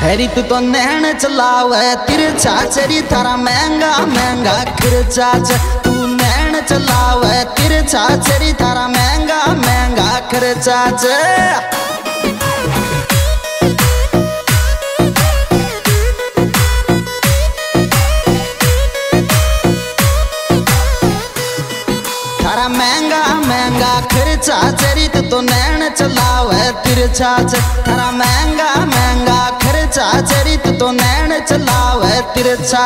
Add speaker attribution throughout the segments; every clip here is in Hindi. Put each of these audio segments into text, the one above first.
Speaker 1: हैरी तू तो नैन चलावे तिरछा चरी थारा महंगा महंगा खर्चा तू नैन चलावे तिरछा चरी थारा महंगा महंगा खर्चा थारा महंगा महंगा खर्चा चरित तो नैन चलावे तिरछा थारा महंगा महंगा खर्चा चरित तो नैन चलावे तिरछा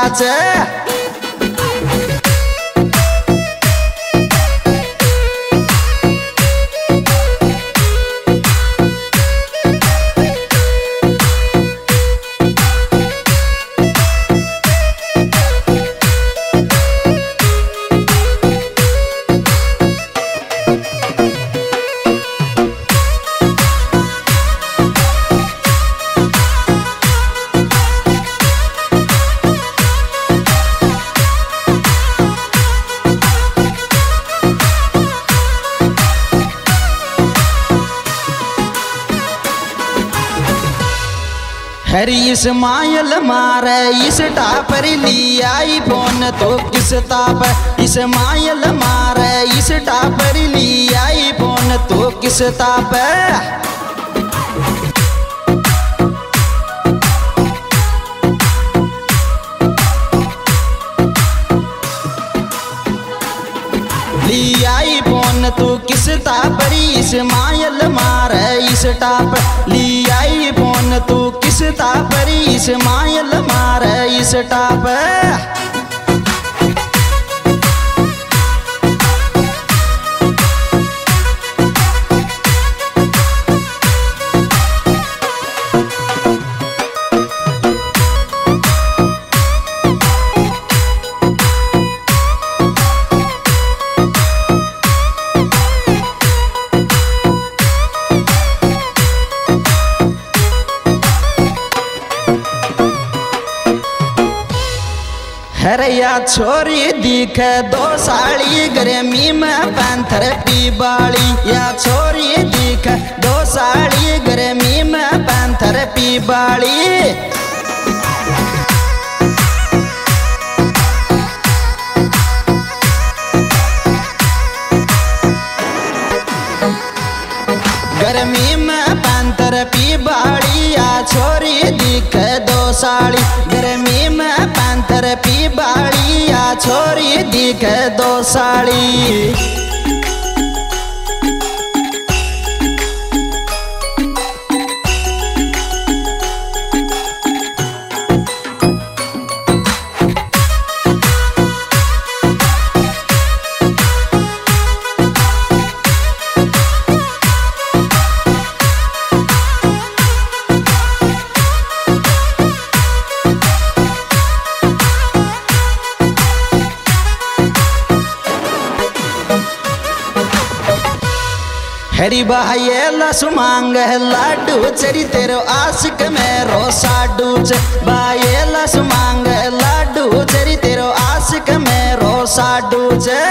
Speaker 1: हरी इस्माइल मारे इस टापर लिया फोन तो किस ताप इस्माइल मारे इस टापर लिया फोन तो किस ताप लिया फोन तू किस तापरी इस्माइल मारे इस टाप लिया फोन तू किस तापरी इस्माइल मारे इस टाप हरया छोरी दिखे दो साड़ी गर्मी में पैंथर पी बाली या छोरी दिखे दो साड़ी गर्मी में पैंथर पी बाली गर्मी में पैंथर पी बाड़ी या छोरी दिखे दो साड़ी गर्मी में पैंथर पी बाड़ी या छोरी दिखे दो साड़ी हरी बाये लस मांग लाडू चरी तेरो आशिक मेरो साडू बाये लस मांग लाडू चरी तेरो आशिक मेरो साडू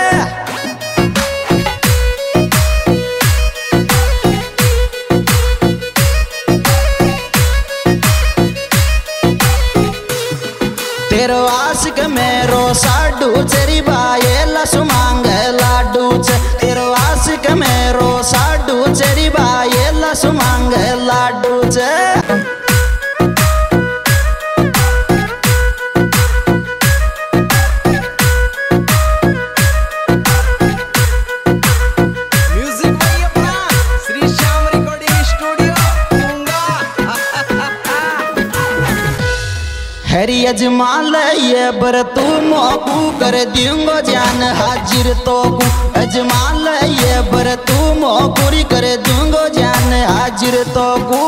Speaker 1: तेरो आशिक मेरो साडू चरी बाये लस मांग लाडू तेरो आशिक मेरो साडू चरी बाये लस मांग लाडू हरी अजमाल ये बर तू मोकू कर दूंगो जान हाजिर तो कू अजमाल ये बर तू मोकूरी कर दूंगो जान हाजिर तो कू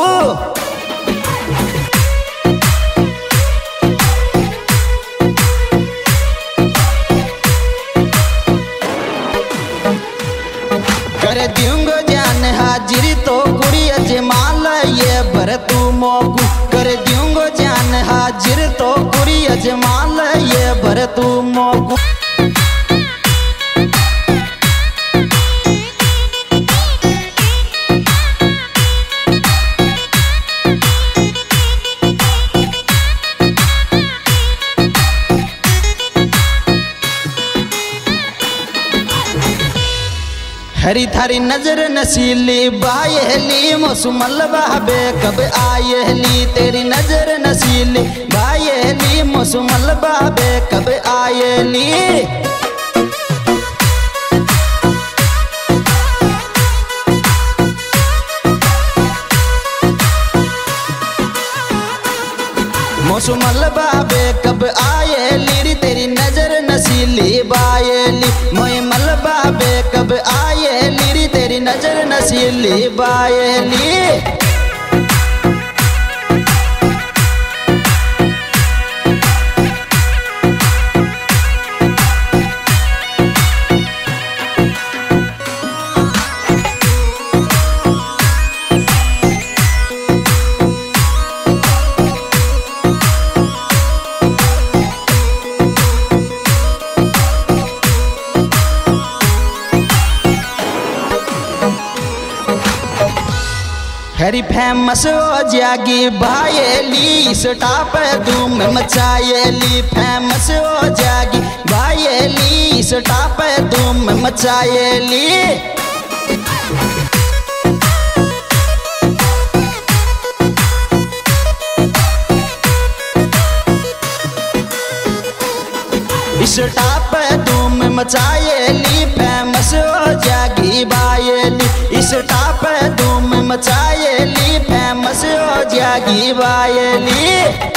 Speaker 1: कर दूंगो जान हाजिर तो कुरी अजमाल ये बर तू मोकू कर दूंगो जान हाजिर तो कुरी अजमाल ये बर तू मोकू हरी थारी नजर नसीली बायली मौसमल बहबे कब आयली तेरी नजर नसीली बायली मौसमल बहबे कब आयली। मौसमल बहबे कब आयली री तेरी नजर नसीली बायली मोय मल बहबे कब आयली री तेरी नजर नसीली बायली। हरी फेमस हो जागी बायली स्टॉप धूम मचायली फेमस हो जागी बायली स्टॉप धूम मचायली। स्टॉप धूम मचायली फेमस हो जागी बायली स्टॉप धूम मचायली फेमस हो जागी बायली।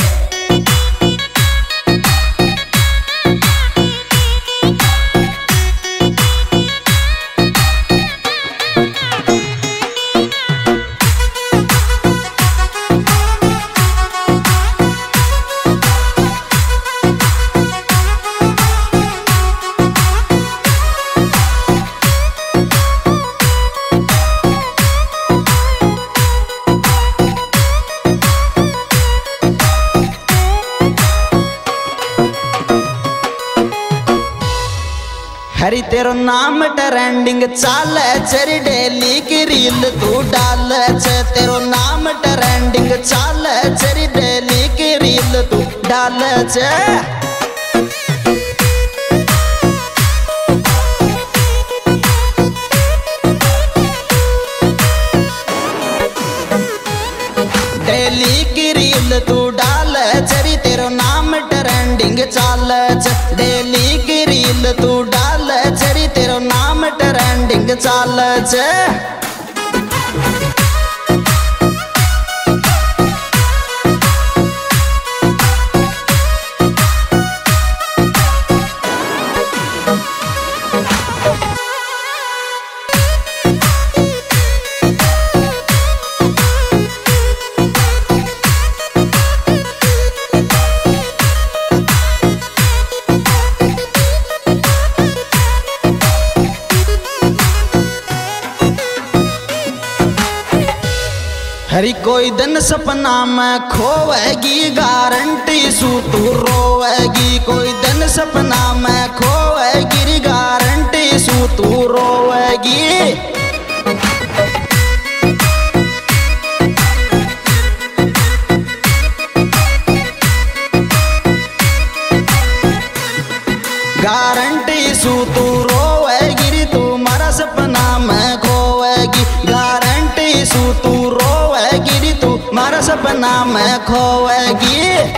Speaker 1: हरी तेरो नाम ट्रेंडिंग चाल चरी डेली की रील तू डाल तेरो नाम ट्रेंडिंग चाल चरी डेली की रील तू डाल डेली की रील तू डाल चरी तेरो नाम ट्रेंडिंग चाल डेली की रील तू डाल चरी तेरो नाम ट्रेंडिंग चाल हरी कोई दिन सपना में खोएगी गारंटी सू तू रोएगी कोई दिन सपना में खोएगी गारंटी सू तू रोएगी। गारंटी सू तू रोएगी तू मारा सपना में खोएगी गारंटी सू तू रोएगी तू मारा सपना में खोएगी।